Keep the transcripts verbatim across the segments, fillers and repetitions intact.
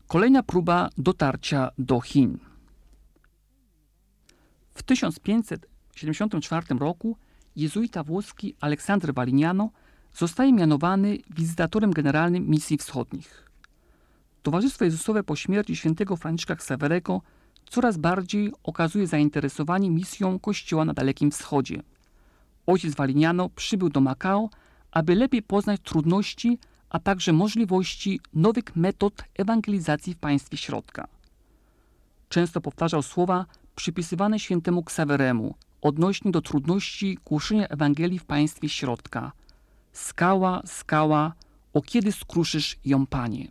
Kolejna próba dotarcia do Chin. W tysiąc pięćset siedemdziesiątym czwartym roku jezuita włoski Aleksander Valignano zostaje mianowany wizytatorem generalnym misji wschodnich. Towarzystwo Jezusowe po śmierci świętego Franciszka Ksawerego coraz bardziej okazuje zainteresowanie misją Kościoła na Dalekim Wschodzie. Ojciec Valignano przybył do Makao, aby lepiej poznać trudności, a także możliwości nowych metod ewangelizacji w państwie środka. Często powtarzał słowa przypisywane świętemu Ksaweremu odnośnie do trudności głoszenia Ewangelii w państwie środka. Skała, skała, o kiedy skruszysz ją, Panie?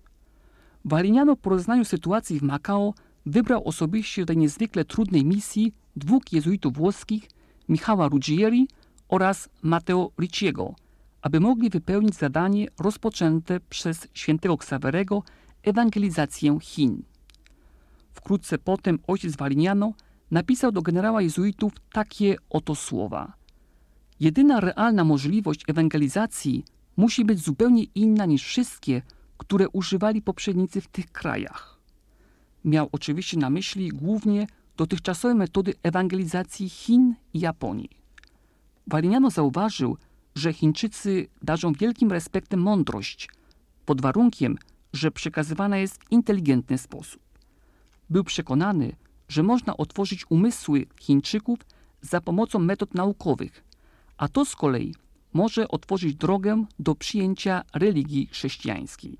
Valignano po rozeznaniu sytuacji w Makao wybrał osobiście do tej niezwykle trudnej misji dwóch jezuitów włoskich, Michała Ruggieri oraz Matteo Ricciego, aby mogli wypełnić zadanie rozpoczęte przez świętego Ksawerego ewangelizację Chin. Wkrótce potem ojciec Valignano napisał do generała jezuitów takie oto słowa. Jedyna realna możliwość ewangelizacji musi być zupełnie inna niż wszystkie, które używali poprzednicy w tych krajach. Miał oczywiście na myśli głównie dotychczasowe metody ewangelizacji Chin i Japonii. Valignano zauważył, że Chińczycy darzą wielkim respektem mądrość, pod warunkiem, że przekazywana jest w inteligentny sposób. Był przekonany, że można otworzyć umysły Chińczyków za pomocą metod naukowych, a to z kolei może otworzyć drogę do przyjęcia religii chrześcijańskiej.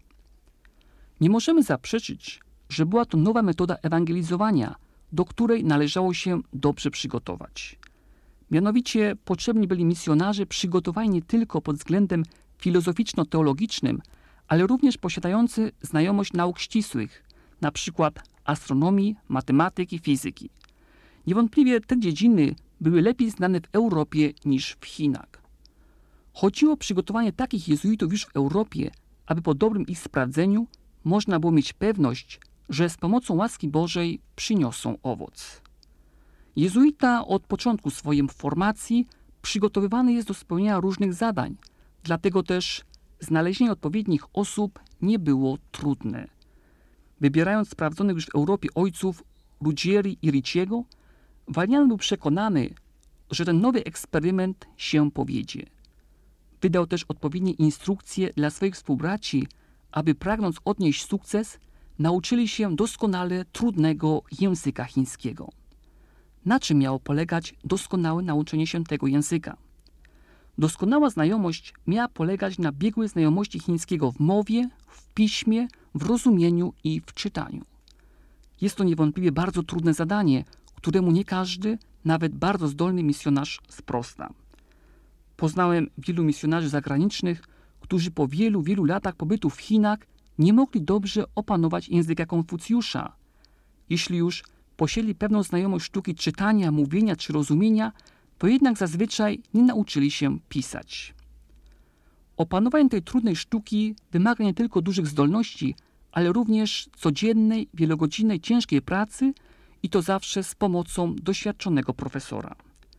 Nie możemy zaprzeczyć, że była to nowa metoda ewangelizowania, do której należało się dobrze przygotować. Mianowicie potrzebni byli misjonarze przygotowani nie tylko pod względem filozoficzno-teologicznym, ale również posiadający znajomość nauk ścisłych, na przykład astronomii, matematyki, fizyki. Niewątpliwie te dziedziny były lepiej znane w Europie niż w Chinach. Chodziło o przygotowanie takich jezuitów już w Europie, aby po dobrym ich sprawdzeniu można było mieć pewność, że z pomocą łaski Bożej przyniosą owoc. Jezuita od początku swojej formacji przygotowywany jest do spełniania różnych zadań, dlatego też znalezienie odpowiednich osób nie było trudne. Wybierając sprawdzonych już w Europie ojców Ruggieri i Ricciego, Valignano był przekonany, że ten nowy eksperyment się powiedzie. Wydał też odpowiednie instrukcje dla swoich współbraci, aby pragnąc odnieść sukces, nauczyli się doskonale trudnego języka chińskiego. Na czym miało polegać doskonałe nauczenie się tego języka? Doskonała znajomość miała polegać na biegłej znajomości chińskiego w mowie, w piśmie, w rozumieniu i w czytaniu. Jest to niewątpliwie bardzo trudne zadanie, któremu nie każdy, nawet bardzo zdolny misjonarz sprosta. Poznałem wielu misjonarzy zagranicznych, którzy po wielu, wielu latach pobytu w Chinach nie mogli dobrze opanować języka Konfucjusza. Jeśli już posiedli pewną znajomość sztuki czytania, mówienia czy rozumienia, to jednak zazwyczaj nie nauczyli się pisać. Opanowanie tej trudnej sztuki wymaga nie tylko dużych zdolności, ale również codziennej, wielogodzinnej, ciężkiej pracy i to zawsze z pomocą doświadczonego profesora.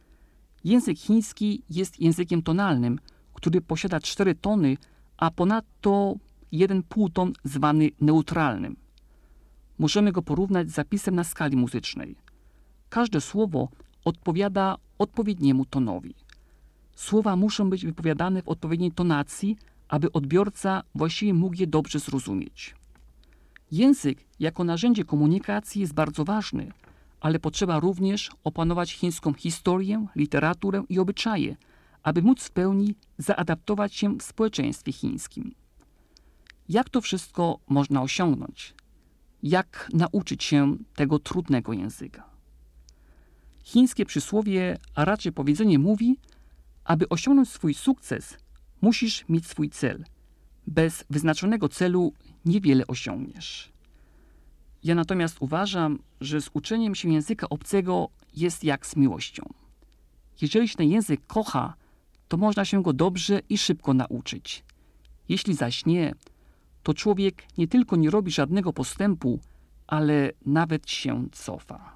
Język chiński jest językiem tonalnym, który posiada cztery tony, a ponadto jeden pół ton zwany neutralnym. Możemy go porównać z zapisem na skali muzycznej. Każde słowo odpowiada odpowiedniemu tonowi. Słowa muszą być wypowiadane w odpowiedniej tonacji, aby odbiorca właściwie mógł je dobrze zrozumieć. Język jako narzędzie komunikacji jest bardzo ważny, ale potrzeba również opanować chińską historię, literaturę i obyczaje, aby móc w pełni zaadaptować się w społeczeństwie chińskim. Jak to wszystko można osiągnąć? Jak nauczyć się tego trudnego języka? Chińskie przysłowie, a raczej powiedzenie mówi, aby osiągnąć swój sukces, musisz mieć swój cel. Bez wyznaczonego celu niewiele osiągniesz. Ja natomiast uważam, że z uczeniem się języka obcego jest jak z miłością. Jeżeli się ten język kocha, to można się go dobrze i szybko nauczyć. Jeśli zaś nie, to człowiek nie tylko nie robi żadnego postępu, ale nawet się cofa.